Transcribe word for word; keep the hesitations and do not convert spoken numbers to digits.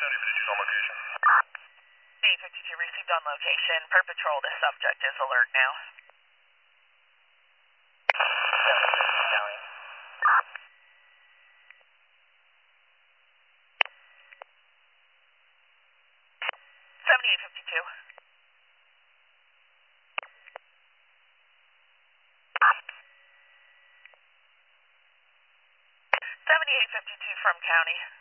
seventy fifty-two on location. eight fifty-two received on location. Per patrol, the subject is alert now. seventy-eight fifty-two. seventy-eight fifty-two from county.